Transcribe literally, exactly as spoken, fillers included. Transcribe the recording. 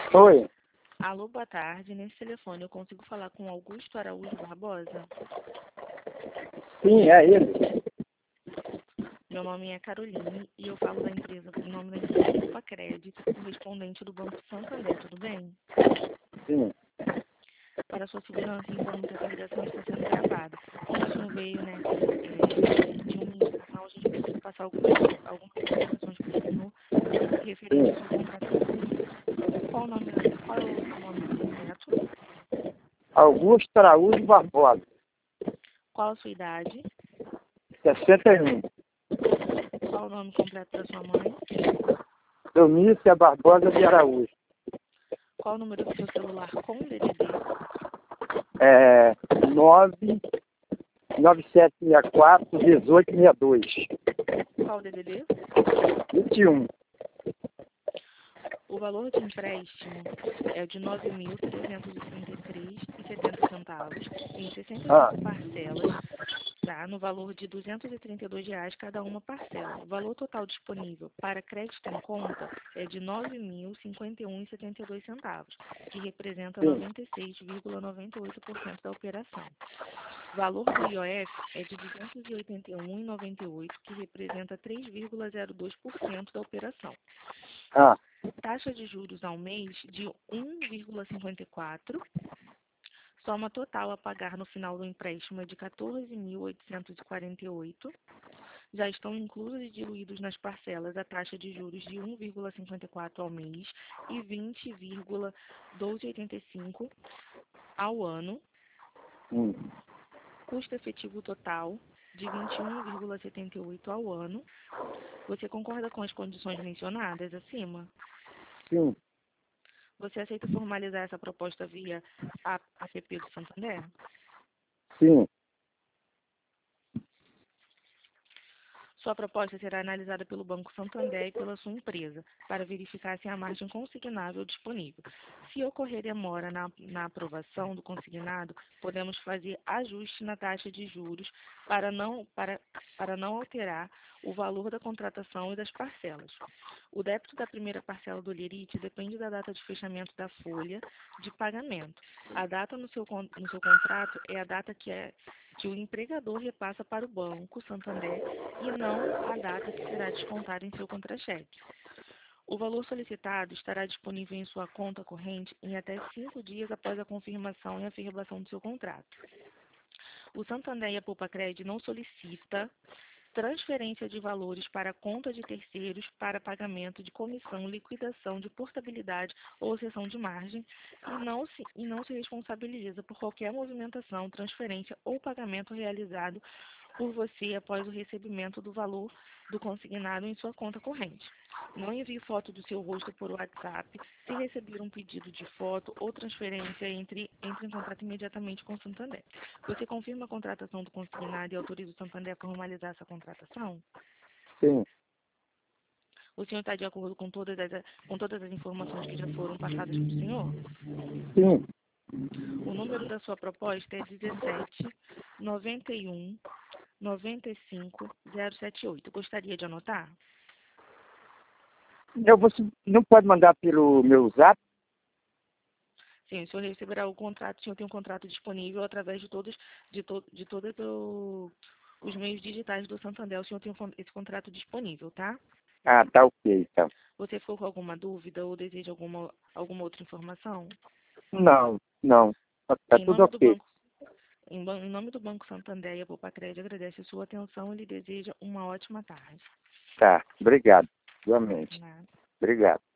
Oi, Alô, boa tarde. Nesse telefone eu consigo falar com Augusto Araújo Barbosa? sim, é ele. Meu nome é Caroline e eu falo da empresa, em nome da empresa Pacred, correspondente do Banco Santander, tudo bem? Sim, Para sua segurança, informo que essa ligação está sendo gravada. Como isso não veio, né, é, nenhuma indicação, a gente precisa passar algumas, algumas informações para o senhor referente sim. à sua contratação. Qual o nome, qual é o nome completo? Augusto Araújo Barbosa, Qual a sua idade? sessenta e um. Qual o nome completo da sua mãe? Domícia Barbosa de Araújo. Qual o número do seu celular com D D D? É nove nove sete seis quatro um oito seis dois. Qual o D D D? vinte e um. O valor de empréstimo é de nove mil trezentos e trinta e três reais e setenta centavos em sessenta e Ah, cinco parcelas, tá? No valor de duzentos e trinta e dois reais cada uma parcela. O valor total disponível para crédito em conta é de nove mil cinquenta e um reais e setenta e dois centavos, que representa sim, noventa e seis vírgula noventa e oito por cento da operação. O valor do I O F é de duzentos e oitenta e um reais e noventa e oito centavos, que representa três vírgula zero dois por cento da operação. ah, Taxa de juros ao mês de um vírgula cinquenta e quatro. Soma total a pagar no final do empréstimo é de quatorze mil oitocentos e quarenta e oito. Já estão inclusos e diluídos nas parcelas a taxa de juros de um vírgula cinquenta e quatro ao mês e vinte vírgula doze oitenta e cinco ao ano. hum, Custo efetivo total de vinte e um vírgula setenta e oito ao ano. Você concorda com as condições mencionadas acima? sim, Você aceita formalizar essa proposta via a app do Santander? sim. Sua proposta será analisada pelo Banco Santander e pela sua empresa, para verificar se há margem consignável disponível. Se ocorrer demora na, na aprovação do consignado, podemos fazer ajuste na taxa de juros para não, para, para não alterar o valor da contratação e das parcelas. O débito da primeira parcela do Lerite depende da data de fechamento da folha de pagamento. A data no seu, con- no seu contrato é a data que, é, que o empregador repassa para o Banco Santander e não a data que será descontada em seu contra-cheque. O valor solicitado estará disponível em sua conta corrente em até cinco dias após a confirmação e afirmação do seu contrato. O Santander e a Poupa-Cred não solicita transferência de valores para conta de terceiros para pagamento de comissão, liquidação de portabilidade ou cessão de margem e não se, e não se responsabiliza por qualquer movimentação, transferência ou pagamento realizado por você após o recebimento do valor do consignado em sua conta corrente. Não envie foto do seu rosto por WhatsApp. Se receber um pedido de foto ou transferência, entre, entre em contato imediatamente com o Santander. Você confirma a contratação do consignado e autoriza o Santander a formalizar essa contratação? Sim, O senhor está de acordo com todas as, com todas as informações que já foram passadas para o senhor? sim. O número da sua proposta é dezessete noventa e um noventa e cinco zero setenta e oito. Gostaria de anotar? Eu vou, não pode mandar pelo meu zap? Sim, o senhor receberá o contrato, o senhor tem um contrato disponível através de todos, de, to, de todos o- os meios digitais do Santander. O senhor tem um con- esse contrato disponível, tá? Ah, tá ok, então. Você ficou com alguma dúvida ou deseja alguma, alguma outra informação? Não, não. Tá tá Em tudo nome do ok. Banco, em, ban- em nome do Banco Santander e a Poupa-Cred agradece a sua atenção e lhe deseja uma ótima tarde. Tá, obrigado. Igualmente. Nada. Obrigado.